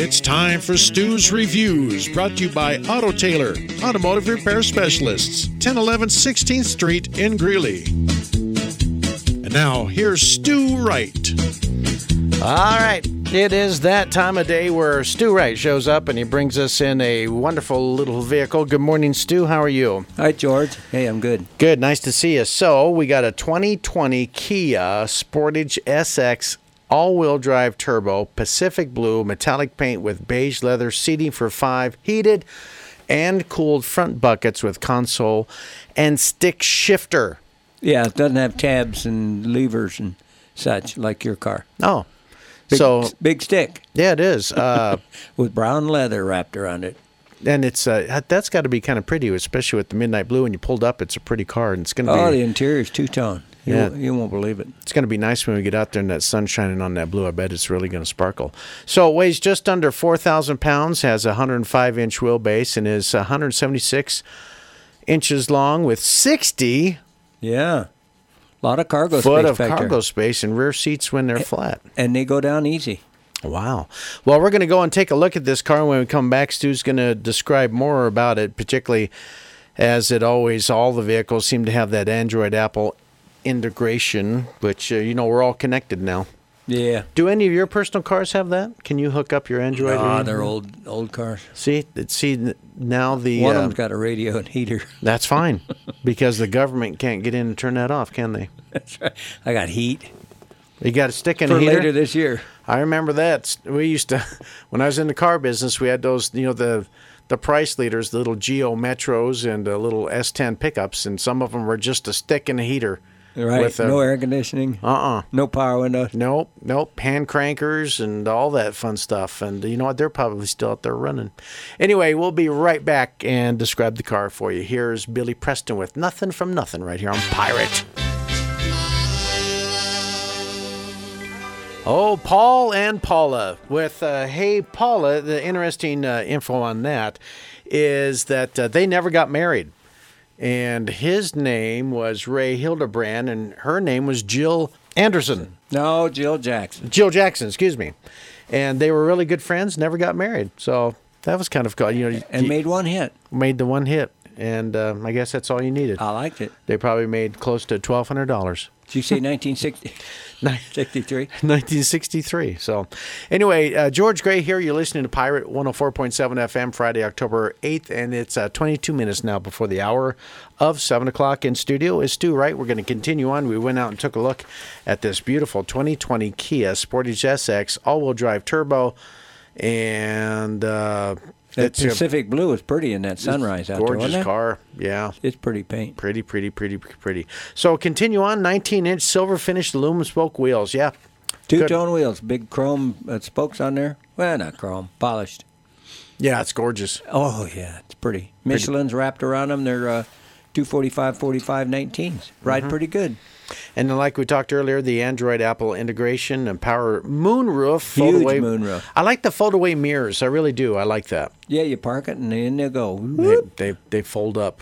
It's time for Stu's Reviews, brought to you by Auto Tailor, Automotive Repair Specialists, 1011 16th Street in Greeley. And now, here's Stu Wright. All right, it is that time of day where Stu Wright shows up and he brings us in a wonderful little vehicle. Good morning, Stu. How are you? Hi, George. Hey, I'm good. Good. Nice to see you. So, we got a 2020 Kia Sportage SX all-wheel drive turbo, Pacific blue, metallic paint with beige leather, seating for 5, heated and cooled front buckets with console and stick shifter. Yeah, it doesn't have tabs and levers and such like your car. Oh, big stick. Yeah, it is. With brown leather wrapped around it. And it's that's got to be kind of pretty, especially with the midnight blue. When you pulled up, it's a pretty car, and it's going to be. Oh, the interior is two-tone. You won't believe it. It's going to be nice when we get out there and that sun shining on that blue. I bet it's really going to sparkle. So it weighs just under 4,000 pounds, has a 105-inch wheelbase, and is 176 inches long with 60 a lot of cargo foot space of back cargo there. Space and rear seats when they're flat. And they go down easy. Wow. Well, we're going to go and take a look at this car. When we come back, Stu's going to describe more about it, particularly as all the vehicles seem to have that Android Apple integration, which, we're all connected now. Yeah. Do any of your personal cars have that? Can you hook up your Android? No, they're old cars. See, now the... One of them's got a radio and heater. That's fine, because the government can't get in and turn that off, can they? That's right. I got heat. You got a stick in for a heater? later this year. I remember that. We used to, when I was in the car business, we had those, the price leaders, the little Geo Metros and the little S10 pickups, and some of them were just a stick and a heater. Right, with no air conditioning. No power windows. Nope. Hand crankers and all that fun stuff. And you know what? They're probably still out there running. Anyway, we'll be right back and describe the car for you. Here's Billy Preston with Nothing from Nothing right here on Pirate. Oh, Paul and Paula with, hey, Paula, the interesting info on that is that they never got married. And his name was Ray Hildebrand, and her name was Jill Anderson. No, Jill Jackson. Jill Jackson, excuse me. And they were really good friends, never got married. So that was kind of cool. Made one hit. Made the one hit. And I guess that's all you needed. I liked it. They probably made close to $1,200. Did you say 1960? 63? 1963. So, anyway, George Gray here. You're listening to Pirate 104.7 FM, Friday, October 8th, and it's 22 minutes now before the hour of 7 o'clock. In studio is Stu Wright. We're going to continue on. We went out and took a look at this beautiful 2020 Kia Sportage SX all-wheel drive turbo, and that Pacific blue is pretty in that sunrise out there, wasn't it? Gorgeous car, yeah. It's pretty paint. Pretty. So continue on, 19-inch silver finished aluminum spoke wheels, yeah. Two-tone wheels, big chrome spokes on there. Well, not chrome, polished. Yeah, it's gorgeous. Oh, yeah, it's pretty. Michelin's wrapped around them. They're 245, 45, 19s. Ride pretty good. And then, like we talked earlier, the Android Apple integration and power moonroof. Huge moonroof. I like the fold-away mirrors. I really do. I like that. Yeah, you park it and in they go. They fold up.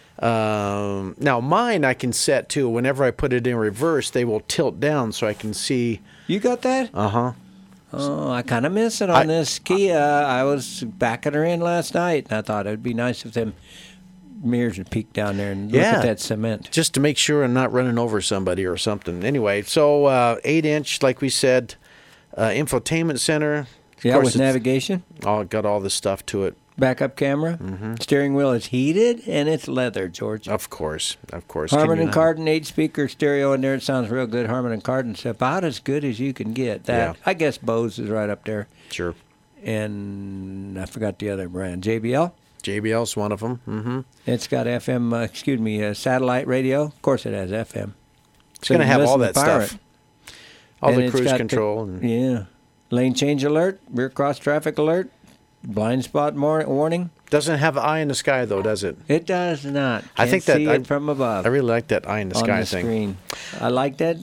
Now, mine I can set, too. Whenever I put it in reverse, they will tilt down so I can see. You got that? Uh-huh. Oh, I kind of miss it on this Kia. I was backing her in last night, and I thought it would be nice if them mirrors would peek down there and look at that cement. Just to make sure I'm not running over somebody or something. Anyway, so 8-inch, like we said, infotainment center. Yeah, with navigation. Got all this stuff to it. Backup camera. Mm-hmm. Steering wheel is heated, and it's leather, George. Of course. Harman & Kardon 8-speaker stereo in there. It sounds real good. Harman & Kardon's about as good as you can get. I guess Bose is right up there. Sure. And I forgot the other brand. JBL? JBL's one of them. Mm-hmm. It's got FM, satellite radio. Of course it has FM. It's going to have all that stuff. All the cruise control. Yeah. Lane change alert, rear cross traffic alert, blind spot warning. Doesn't have an eye in the sky, though, does it? It does not. I think that see it from above. I really like that eye in the sky on the thing. Screen. I like that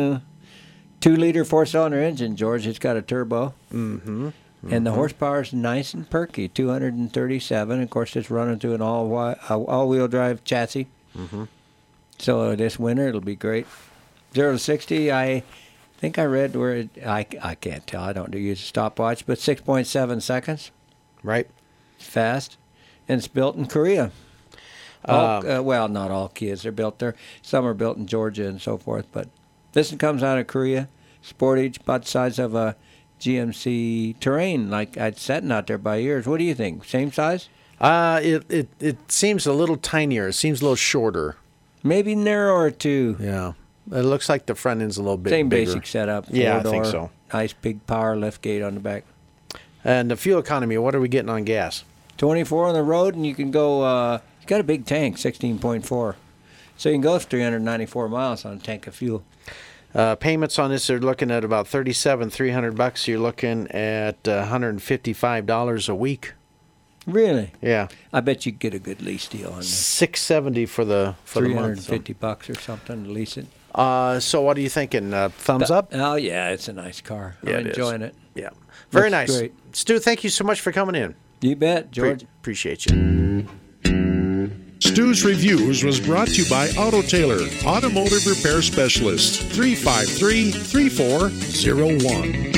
2-liter 4-cylinder engine, George. It's got a turbo. Mm-hmm. And the horsepower is nice and perky, 237. Of course, it's running through an all-wheel drive chassis. Mm-hmm. So this winter, it'll be great. 0 to 60, I think I read where I can't tell. I don't use a stopwatch, but 6.7 seconds. Right. Fast. And it's built in Korea. Well, not all Kias are built there. Some are built in Georgia and so forth. But this one comes out of Korea. Sportage, about the size of a GMC Terrain, like I'd sat out there by years. What do you think? Same size? It seems a little tinier. It seems a little shorter. Maybe narrower too. Yeah. It looks like the front end's a little bit Same bigger. basic setup. Yeah, I think so. Nice big power lift gate on the back. And the fuel economy, what are we getting on gas? 24 on the road, and you can go, it's got a big tank, 16.4. So you can go 394 miles on a tank of fuel. Payments on this are looking at about $3,700. You're looking at $155 a week. Really? Yeah. I bet you could get a good lease deal on this. $670 for the month. $350 or something to lease it. So what are you thinking? Thumbs up? Oh, yeah, it's a nice car. Yeah, I'm enjoying it. Yeah. Very Looks nice. great. Stu, thank you so much for coming in. You bet, George. Appreciate you. Stu's Reviews was brought to you by Auto Tailor, Automotive Repair Specialists, 353-3401.